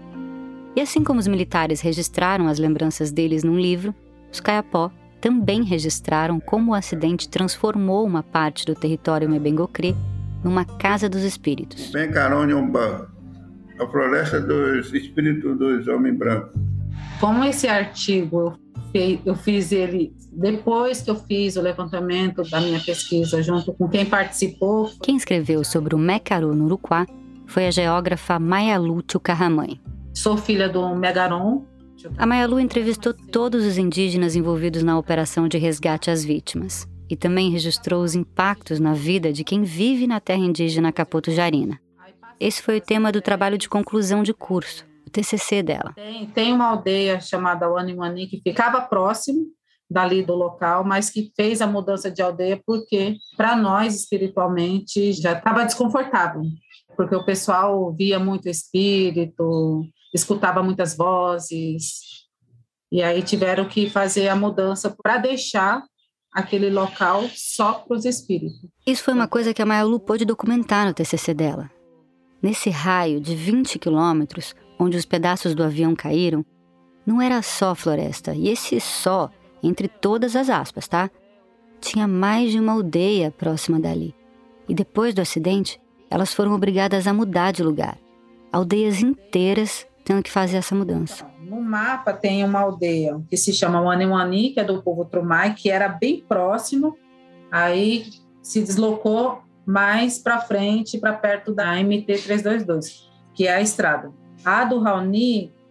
E assim como os militares registraram as lembranças deles num livro, os Kayapó também registraram como o acidente transformou uma parte do território Mebengocré numa casa dos espíritos. Bencarôniumba, a floresta dos espíritos dos homens brancos. Como esse artigo, eu fiz ele depois que eu fiz o levantamento da minha pesquisa, junto com quem participou. Quem escreveu sobre o Mecaru no Uruguá foi a geógrafa Mayalu Tchucarramãe. Sou filha do Megaron. A Mayalu entrevistou todos os indígenas envolvidos na operação de resgate às vítimas e também registrou os impactos na vida de quem vive na terra indígena Capoto-Jarina. Esse foi o tema do trabalho de conclusão de curso, o T C C dela. Tem, tem uma aldeia chamada Waniwani que ficava próximo dali do local, mas que fez a mudança de aldeia porque, para nós, espiritualmente, já estava desconfortável, porque o pessoal via muito espírito, escutava muitas vozes, e aí tiveram que fazer a mudança para deixar aquele local só para os espíritos. Isso foi uma coisa que a Mayalu pôde documentar no T C C dela. Nesse raio de vinte quilômetros, onde os pedaços do avião caíram, não era só floresta, e esse só, entre todas as aspas, tá? Tinha mais de uma aldeia próxima dali. E depois do acidente, elas foram obrigadas a mudar de lugar. Aldeias inteiras tendo que fazer essa mudança. No mapa tem uma aldeia que se chama Waniwani, que é do povo Trumai, que era bem próximo, aí se deslocou mais para frente, para perto da M T trezentos e vinte e dois, que é a estrada. A do Raoni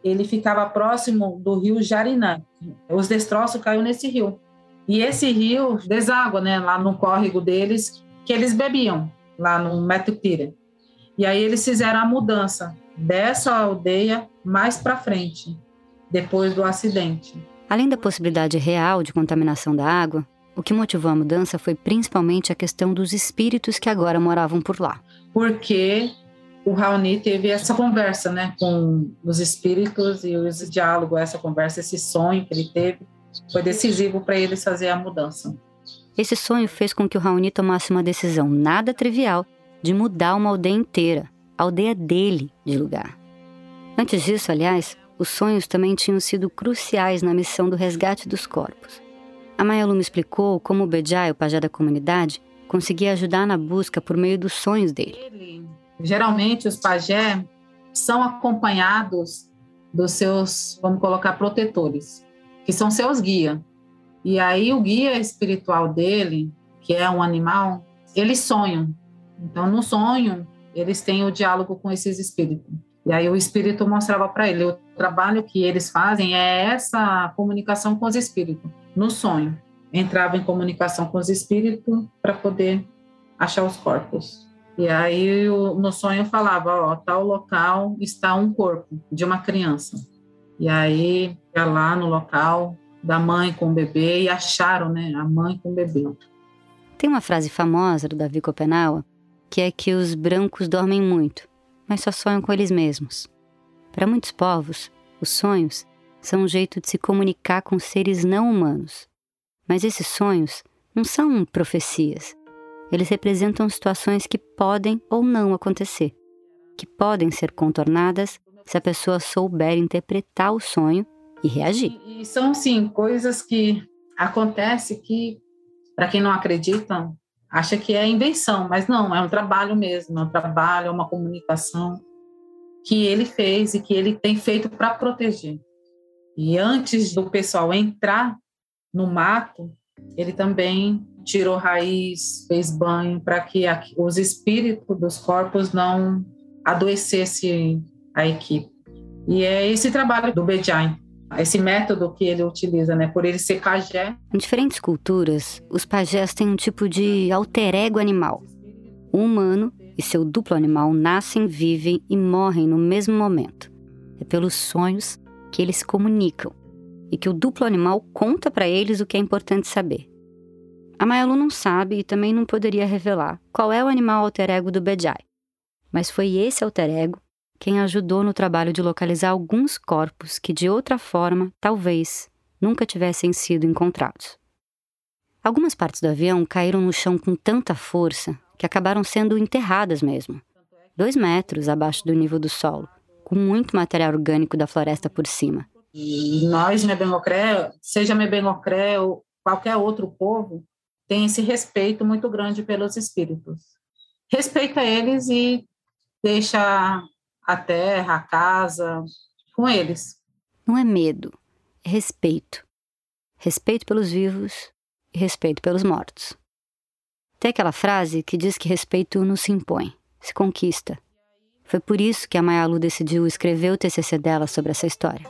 ele ficava próximo do rio Jarinã. Os destroços caíram nesse rio. E esse rio deságua, né, lá no córrego deles, que eles bebiam, lá no Metupira. E aí eles fizeram a mudança dessa aldeia mais para frente, depois do acidente. Além da possibilidade real de contaminação da água, o que motivou a mudança foi principalmente a questão dos espíritos que agora moravam por lá. Porque o Raoni teve essa conversa, né, com os espíritos e esse diálogo, essa conversa, esse sonho que ele teve, foi decisivo para eles fazer a mudança. Esse sonho fez com que o Raoni tomasse uma decisão nada trivial de mudar uma aldeia inteira, a aldeia dele, de lugar. Antes disso, aliás, os sonhos também tinham sido cruciais na missão do resgate dos corpos. A Maya Lu me explicou como o Bejai, o pajé da comunidade, conseguia ajudar na busca por meio dos sonhos dele. Ele, geralmente, os pajés são acompanhados dos seus, vamos colocar, protetores, que são seus guias. E aí o guia espiritual dele, que é um animal, eles sonham. Então, no sonho, eles têm o diálogo com esses espíritos. E aí o espírito mostrava para ele, o trabalho que eles fazem é essa comunicação com os espíritos, no sonho. Entrava em comunicação com os espíritos para poder achar os corpos. E aí no sonho falava, ó, tal local está um corpo de uma criança. E aí ia lá no local da mãe com o bebê e acharam, né, a mãe com o bebê. Tem uma frase famosa do Davi Copenaua, que é que os brancos dormem muito, mas só sonham com eles mesmos. Para muitos povos, os sonhos são um jeito de se comunicar com seres não humanos. Mas esses sonhos não são profecias. Eles representam situações que podem ou não acontecer, que podem ser contornadas se a pessoa souber interpretar o sonho e reagir. E, e são, sim, coisas que acontecem que, para quem não acredita, acha que é invenção, mas não, é um trabalho mesmo, é um trabalho, é uma comunicação que ele fez e que ele tem feito para proteger. E antes do pessoal entrar no mato, ele também tirou raiz, fez banho, para que os espíritos dos corpos não adoecessem a equipe. E é esse trabalho do Bejai, esse método que ele utiliza, né, por ele ser pajé. Em diferentes culturas, os pajés têm um tipo de alter ego animal. O humano e seu duplo animal nascem, vivem e morrem no mesmo momento. É pelos sonhos que eles se comunicam e que o duplo animal conta para eles o que é importante saber. A Maya Lu não sabe e também não poderia revelar qual é o animal alter ego do Bejai, mas foi esse alter ego quem ajudou no trabalho de localizar alguns corpos que, de outra forma, talvez, nunca tivessem sido encontrados. Algumas partes do avião caíram no chão com tanta força que acabaram sendo enterradas mesmo, dois metros abaixo do nível do solo, com muito material orgânico da floresta por cima. E nós, Mebengocré, seja Mebengocré ou qualquer outro povo, tem esse respeito muito grande pelos espíritos. Respeita eles e deixa a terra, a casa, com eles. Não é medo, é respeito. Respeito pelos vivos e respeito pelos mortos. Tem aquela frase que diz que respeito não se impõe, se conquista. Foi por isso que a Maya Lu decidiu escrever o T C C dela sobre essa história.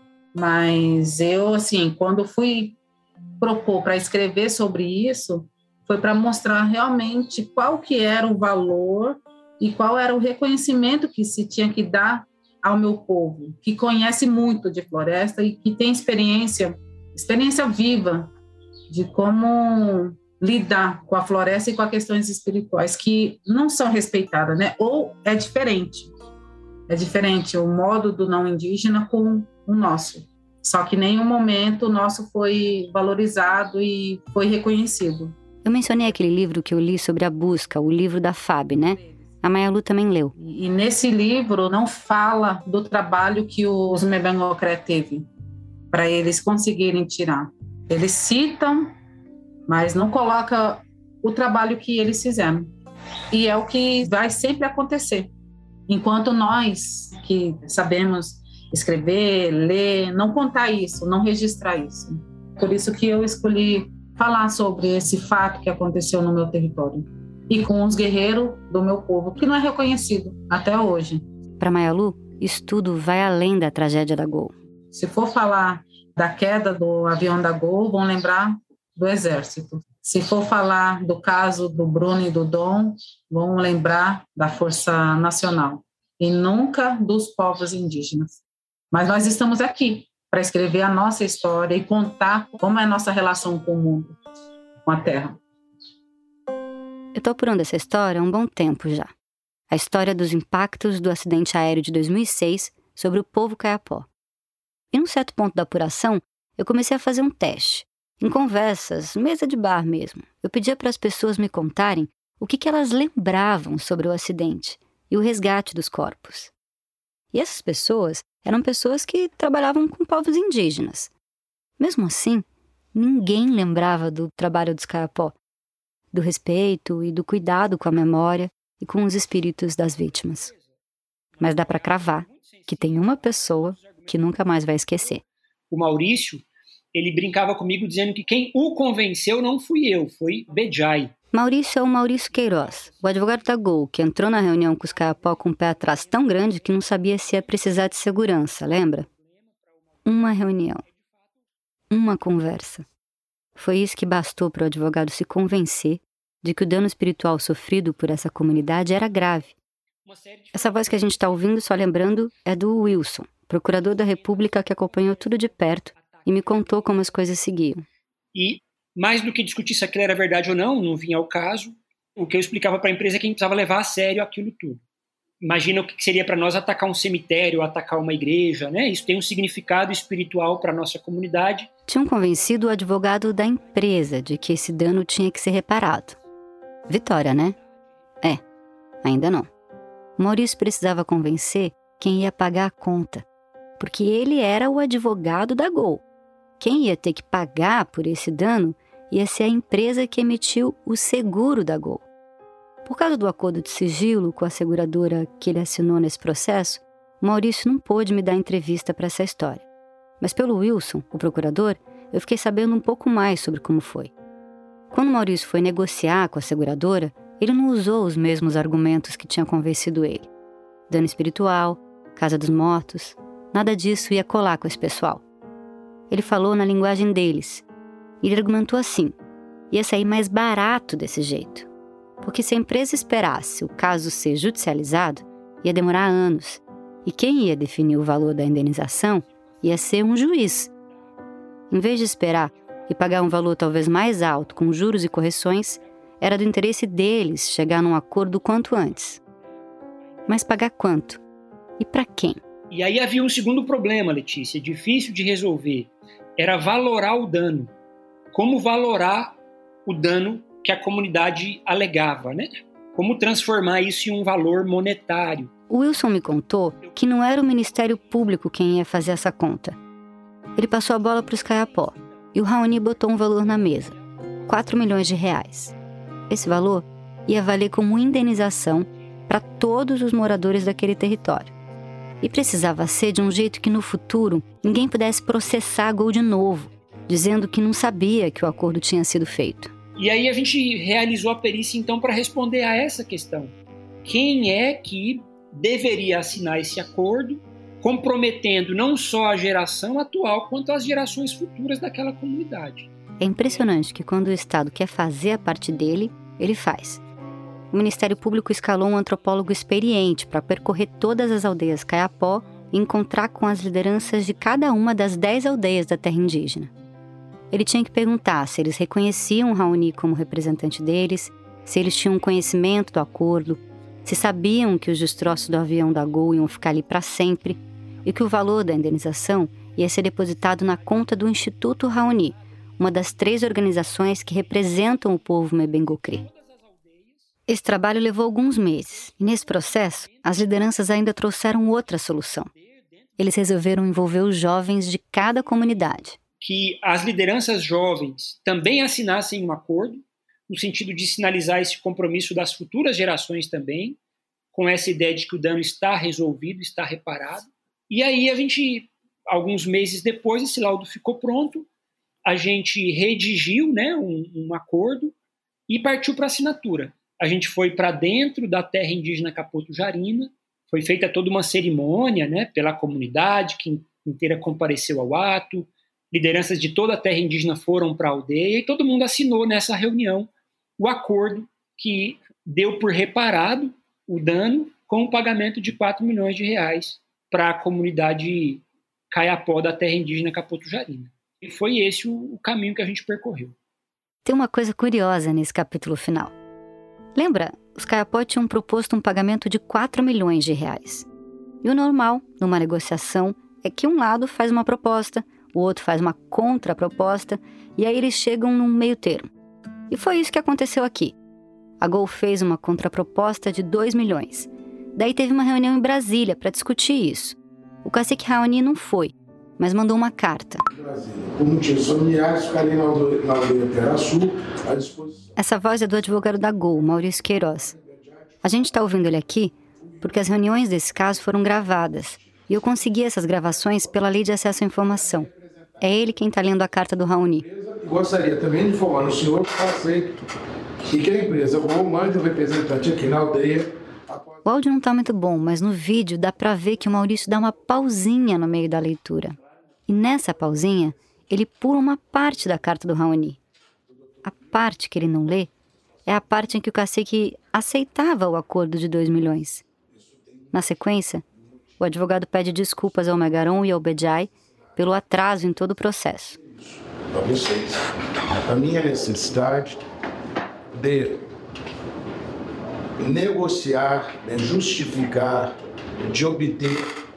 Mas eu, assim, quando fui propor para escrever sobre isso, foi para mostrar realmente qual que era o valor e qual era o reconhecimento que se tinha que dar ao meu povo, que conhece muito de floresta e que tem experiência, experiência viva de como lidar com a floresta e com as questões espirituais que não são respeitadas, né? Ou é diferente. É diferente o modo do não indígena com o nosso. Só que em nenhum momento o nosso foi valorizado e foi reconhecido. Eu mencionei aquele livro que eu li sobre a busca, o livro da F A B, né? A Maya Lu também leu. E nesse livro não fala do trabalho que os Mebengocré teve para eles conseguirem tirar. Eles citam, mas não coloca o trabalho que eles fizeram. E é o que vai sempre acontecer. Enquanto nós, que sabemos escrever, ler, não contar isso, não registrar isso. Por isso que eu escolhi falar sobre esse fato que aconteceu no meu território. E com os guerreiros do meu povo, que não é reconhecido até hoje. Para Maya Lu, isso tudo vai além da tragédia da Gol. Se for falar da queda do avião da Gol, vão lembrar do Exército. Se for falar do caso do Bruno e do Dom, vão lembrar da Força Nacional. E nunca dos povos indígenas. Mas nós estamos aqui para escrever a nossa história e contar como é a nossa relação com o mundo, com a Terra. Eu estou apurando essa história há um bom tempo já. A história dos impactos do acidente aéreo de dois mil e seis sobre o povo Kayapó. E num certo ponto da apuração, eu comecei a fazer um teste. Em conversas, mesa de bar mesmo, eu pedia para as pessoas me contarem o que, que elas lembravam sobre o acidente e o resgate dos corpos. E essas pessoas eram pessoas que trabalhavam com povos indígenas. Mesmo assim, ninguém lembrava do trabalho dos Kayapó, do respeito e do cuidado com a memória e com os espíritos das vítimas. Mas dá para cravar que tem uma pessoa que nunca mais vai esquecer. O Maurício, ele brincava comigo dizendo que quem o convenceu não fui eu, foi Bejai. Maurício é o Maurício Queiroz, o advogado da Gol, que entrou na reunião com os Kayapó com o pé atrás tão grande que não sabia se ia precisar de segurança, lembra? Uma reunião. Uma conversa. Foi isso que bastou para o advogado se convencer de que o dano espiritual sofrido por essa comunidade era grave. Essa voz que a gente está ouvindo, só lembrando, é do Wilson, procurador da República que acompanhou tudo de perto e me contou como as coisas seguiam. E, mais do que discutir se aquilo era verdade ou não, não vinha ao caso, o que eu explicava para a empresa é que a gente precisava levar a sério aquilo tudo. Imagina o que seria para nós atacar um cemitério, atacar uma igreja, né? Isso tem um significado espiritual para a nossa comunidade. Tinham convencido o advogado da empresa de que esse dano tinha que ser reparado. Vitória, né? É, ainda não. Maurício precisava convencer quem ia pagar a conta, porque ele era o advogado da Gol. Quem ia ter que pagar por esse dano ia ser a empresa que emitiu o seguro da Gol. Por causa do acordo de sigilo com a seguradora que ele assinou nesse processo, Maurício não pôde me dar entrevista para essa história. Mas pelo Wilson, o procurador, eu fiquei sabendo um pouco mais sobre como foi. Quando Maurício foi negociar com a seguradora, ele não usou os mesmos argumentos que tinham convencido ele. Dano espiritual, casa dos mortos, nada disso ia colar com esse pessoal. Ele falou na linguagem deles. Ele argumentou assim, ia sair mais barato desse jeito. Porque se a empresa esperasse o caso ser judicializado, ia demorar anos. E quem ia definir o valor da indenização ia ser um juiz. Em vez de esperar e pagar um valor talvez mais alto com juros e correções, era do interesse deles chegar num acordo quanto antes. Mas pagar quanto? E para quem? E aí havia um segundo problema, Letícia, difícil de resolver. Era valorar o dano. Como valorar o dano que a comunidade alegava, né? Como transformar isso em um valor monetário. O Wilson me contou que não era o Ministério Público quem ia fazer essa conta. Ele passou a bola para os Kayapó e o Raoni botou um valor na mesa, quatro milhões de reais. Esse valor ia valer como indenização para todos os moradores daquele território. E precisava ser de um jeito que no futuro ninguém pudesse processar a Gol de novo, dizendo que não sabia que o acordo tinha sido feito. E aí a gente realizou a perícia então para responder a essa questão. Quem é que deveria assinar esse acordo, comprometendo não só a geração atual, quanto as gerações futuras daquela comunidade? É impressionante que quando o Estado quer fazer a parte dele, ele faz. O Ministério Público escalou um antropólogo experiente para percorrer todas as aldeias Kayapó e encontrar com as lideranças de cada uma das dez aldeias da terra indígena. Ele tinha que perguntar se eles reconheciam o Raoni como representante deles, se eles tinham conhecimento do acordo, se sabiam que os destroços do avião da Gol iam ficar ali para sempre e que o valor da indenização ia ser depositado na conta do Instituto Raoni, uma das três organizações que representam o povo Mebengocri. Esse trabalho levou alguns meses, e nesse processo, as lideranças ainda trouxeram outra solução. Eles resolveram envolver os jovens de cada comunidade. Que as lideranças jovens também assinassem um acordo, no sentido de sinalizar esse compromisso das futuras gerações também, com essa ideia de que o dano está resolvido, está reparado. E aí a gente, alguns meses depois, esse laudo ficou pronto, a gente redigiu, né, um, um acordo e partiu para a assinatura. A gente foi para dentro da terra indígena Capoto Jarina, Foi feita toda uma cerimônia, né, pela comunidade, que inteira compareceu ao ato, lideranças de toda a terra indígena foram para a aldeia e todo mundo assinou nessa reunião o acordo que deu por reparado o dano com o pagamento de quatro milhões de reais para a comunidade Kayapó da terra indígena Capotujarina. E foi esse o, o caminho que a gente percorreu. Tem uma coisa curiosa nesse capítulo final. Lembra, os Kayapó tinham proposto um pagamento de quatro milhões de reais. E o normal, numa negociação, é que um lado faz uma proposta, o outro faz uma contraproposta, e aí eles chegam num meio termo. E foi isso que aconteceu aqui. A Gol fez uma contraproposta de dois milhões. Daí teve uma reunião em Brasília para discutir isso. O cacique Raoni não foi, mas mandou uma carta. Como tinha os familiares, ficarem na aldeia Terra Sul à disposição. Essa voz é do advogado da Gol, Maurício Queiroz. A gente está ouvindo ele aqui porque as reuniões desse caso foram gravadas. E eu consegui essas gravações pela Lei de Acesso à Informação. É ele quem está lendo a carta do Raoni. Gostaria também de informar o senhor que está aceito e que a empresa Gol mande um representante aqui na aldeia. O áudio não está muito bom, mas no vídeo dá para ver que o Maurício dá uma pausinha no meio da leitura. E nessa pausinha, ele pula uma parte da carta do Raoni. A parte que ele não lê é a parte em que o cacique aceitava o acordo de dois milhões. Na sequência, o advogado pede desculpas ao Megaron e ao Bedjai pelo atraso em todo o processo. Para vocês, a minha necessidade de negociar, de justificar, de obter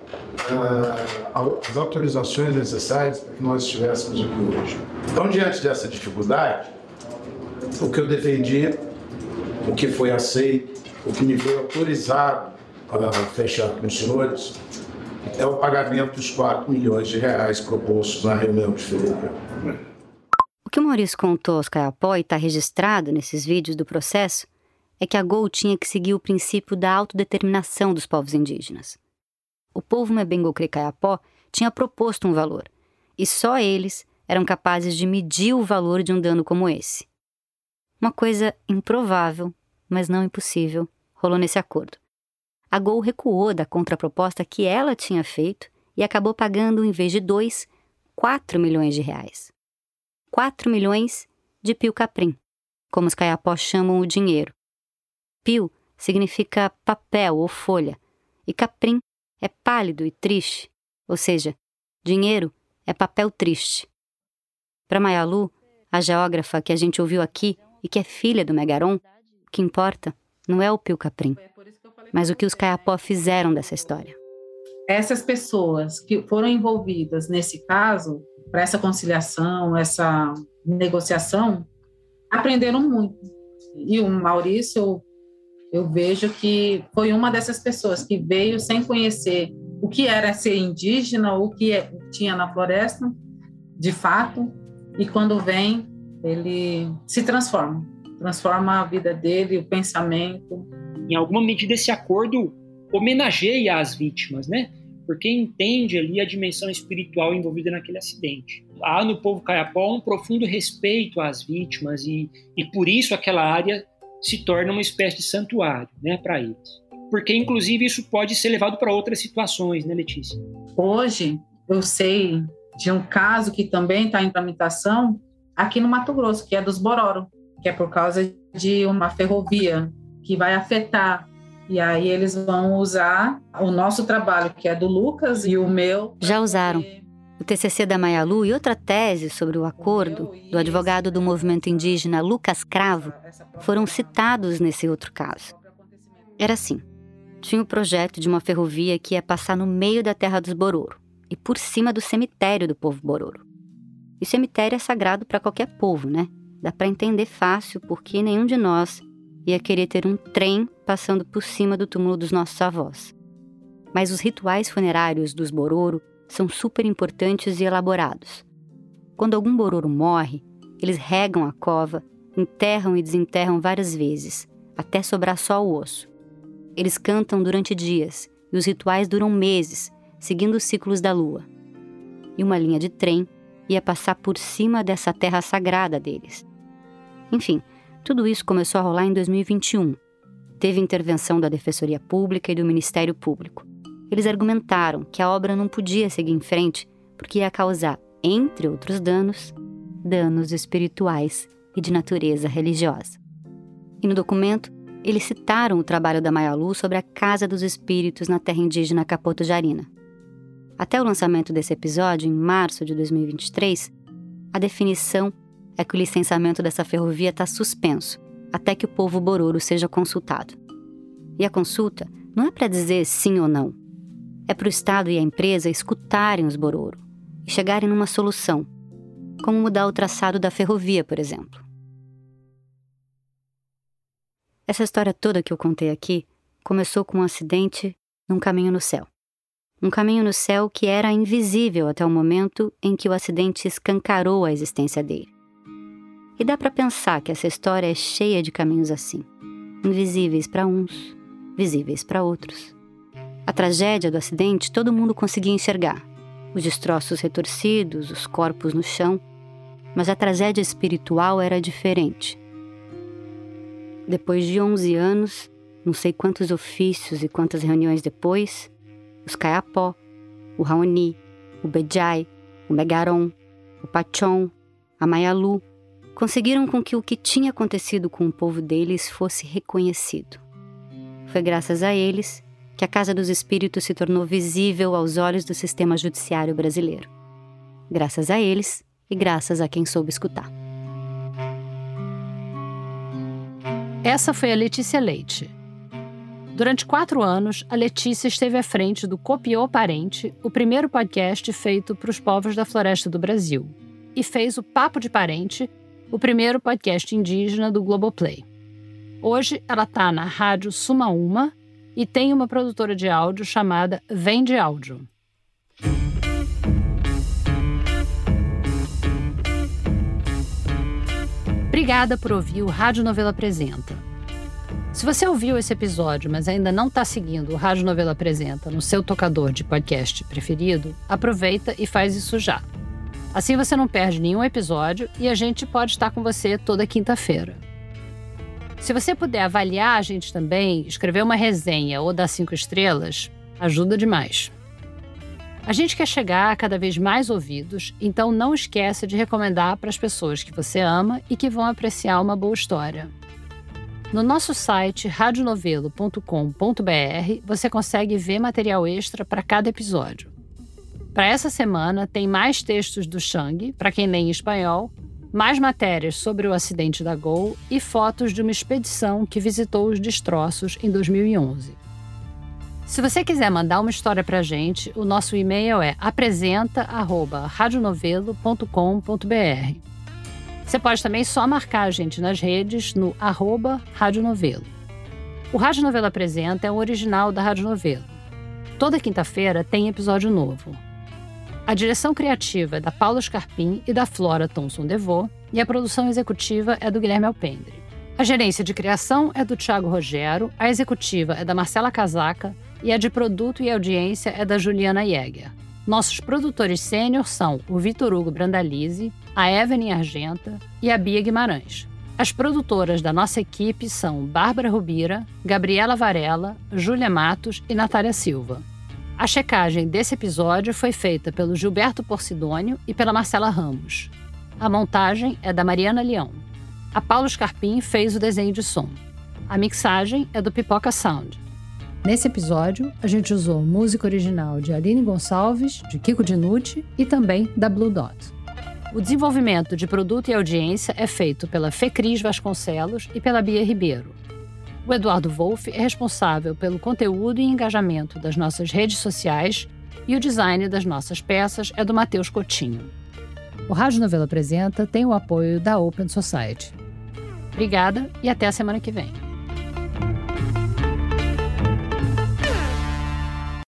uh, as autorizações necessárias para que nós estivéssemos aqui hoje. Então, diante dessa dificuldade, o que eu defendi, o que foi aceito, o que me foi autorizado para fechar com os senhores, é o pagamento dos quatro milhões de reais propostos na reunião de fevereiro. O que o Maurício contou aos Kayapó e está registrado nesses vídeos do processo é que a Gol tinha que seguir o princípio da autodeterminação dos povos indígenas. O povo Mebengocri Kayapó tinha proposto um valor, e só eles eram capazes de medir o valor de um dano como esse. Uma coisa improvável, mas não impossível, rolou nesse acordo. A Gol recuou da contraproposta que ela tinha feito e acabou pagando, em vez de dois, quatro milhões de reais. Quatro milhões de pio-caprim, como os Kayapó chamam o dinheiro. Pio significa papel ou folha, e caprim é pálido e triste, ou seja, dinheiro é papel triste. Para Mayalu, a geógrafa que a gente ouviu aqui e que é filha do Megaron, o que importa não é o pio-caprim, mas o que os Kayapó fizeram dessa história. Essas pessoas que foram envolvidas nesse caso, para essa conciliação, essa negociação, aprenderam muito. E o Maurício, eu, eu vejo que foi uma dessas pessoas que veio sem conhecer o que era ser indígena, o que é, tinha na floresta, de fato, e quando vem, ele se transforma, transforma a vida dele, o pensamento. Em alguma medida, esse acordo homenageia as vítimas, né? Porque entende ali a dimensão espiritual envolvida naquele acidente. Há no povo Kayapó um profundo respeito às vítimas e, e por isso aquela área se torna uma espécie de santuário, né, para eles. Porque, inclusive, isso pode ser levado para outras situações, né, Letícia? Hoje, eu sei de um caso que também está em tramitação aqui no Mato Grosso, que é dos Bororo, que é por causa de uma ferrovia que vai afetar. E aí eles vão usar o nosso trabalho, que é do Lucas, e o meu... Já usaram. O T C C da Mayalu e outra tese sobre o acordo do advogado do movimento indígena Lucas Cravo foram citados nesse outro caso. Era assim, tinha o projeto de uma ferrovia que ia passar no meio da terra dos Bororo e por cima do cemitério do povo Bororo. E o cemitério é sagrado para qualquer povo, né? Dá para entender fácil porque nenhum de nós ia querer ter um trem passando por cima do túmulo dos nossos avós. Mas os rituais funerários dos Bororo são super importantes e elaborados. Quando algum Bororo morre, eles regam a cova, enterram e desenterram várias vezes, até sobrar só o osso. Eles cantam durante dias, e os rituais duram meses, seguindo os ciclos da lua. E uma linha de trem ia passar por cima dessa terra sagrada deles. Enfim, tudo isso começou a rolar em dois mil e vinte e um. Teve intervenção da Defensoria Pública e do Ministério Público. Eles argumentaram que a obra não podia seguir em frente porque ia causar, entre outros danos, danos espirituais e de natureza religiosa. E no documento, eles citaram o trabalho da Maialu sobre a Casa dos Espíritos na terra indígena Capoto-Jarina. Até o lançamento desse episódio, em março de dois mil e vinte e três, a definição é que o licenciamento dessa ferrovia está suspenso, até que o povo bororo seja consultado. E a consulta não é para dizer sim ou não. É para o Estado e a empresa escutarem os bororo e chegarem numa solução, como mudar o traçado da ferrovia, por exemplo. Essa história toda que eu contei aqui começou com um acidente num caminho no céu. Um caminho no céu que era invisível até o momento em que o acidente escancarou a existência dele. E dá para pensar que essa história é cheia de caminhos assim, invisíveis para uns, visíveis para outros. A tragédia do acidente todo mundo conseguia enxergar, os destroços retorcidos, os corpos no chão, mas a tragédia espiritual era diferente. Depois de onze anos, não sei quantos ofícios e quantas reuniões depois, os Kayapó, o Raoni, o Bejai, o Megaron, o Pachon, a Maialu, conseguiram com que o que tinha acontecido com o povo deles fosse reconhecido. Foi graças a eles que a Casa dos Espíritos se tornou visível aos olhos do sistema judiciário brasileiro. Graças a eles e graças a quem soube escutar. Essa foi a Letícia Leite. Durante quatro anos, a Letícia esteve à frente do Copiou Parente, o primeiro podcast feito para os povos da floresta do Brasil, e fez o Papo de Parente, o primeiro podcast indígena do Globoplay. Hoje, ela está na Rádio Sumaúma e tem uma produtora de áudio chamada Vende Áudio. Obrigada por ouvir o Rádio Novelo Apresenta. Se você ouviu esse episódio, mas ainda não está seguindo o Rádio Novelo Apresenta no seu tocador de podcast preferido, aproveita e faz isso já. Assim você não perde nenhum episódio e a gente pode estar com você toda quinta-feira. Se você puder avaliar a gente também, escrever uma resenha ou dar cinco estrelas, ajuda demais. A gente quer chegar a cada vez mais ouvidos, então não esqueça de recomendar para as pessoas que você ama e que vão apreciar uma boa história. No nosso site rádio novelo ponto com ponto b r você consegue ver material extra para cada episódio. Para essa semana tem mais textos do Xang, para quem lê em espanhol, mais matérias sobre o acidente da Gol e fotos de uma expedição que visitou os destroços em dois mil e onze. Se você quiser mandar uma história para a gente, o nosso e-mail é apresenta arroba rádio novelo ponto com ponto b r. Você pode também só marcar a gente nas redes no arroba Rádio Novelo. O Rádio Novelo Apresenta é um original da Rádio Novelo. Toda quinta-feira tem episódio novo. A direção criativa é da Paula Scarpim e da Flora Thomson-Devô e a produção executiva é do Guilherme Alpendre. A gerência de criação é do Thiago Rogero, a executiva é da Marcela Casaca e a de produto e audiência é da Juliana Jäger. Nossos produtores sênior são o Vitor Hugo Brandalize, a Evelyn Argenta e a Bia Guimarães. As produtoras da nossa equipe são Bárbara Rubira, Gabriela Varela, Júlia Matos e Natália Silva. A checagem desse episódio foi feita pelo Gilberto Porcidônio e pela Marcela Ramos. A montagem é da Mariana Leão. A Paula Scarpim fez o desenho de som. A mixagem é do Pipoca Sound. Nesse episódio, a gente usou música original de Aline Gonçalves, de Kiko Dinucci e também da Blue Dot. O desenvolvimento de produto e audiência é feito pela Fecris Vasconcelos e pela Bia Ribeiro. O Eduardo Wolff é responsável pelo conteúdo e engajamento das nossas redes sociais e o design das nossas peças é do Matheus Coutinho. O Rádio Novelo Apresenta tem o apoio da Open Society. Obrigada e até a semana que vem.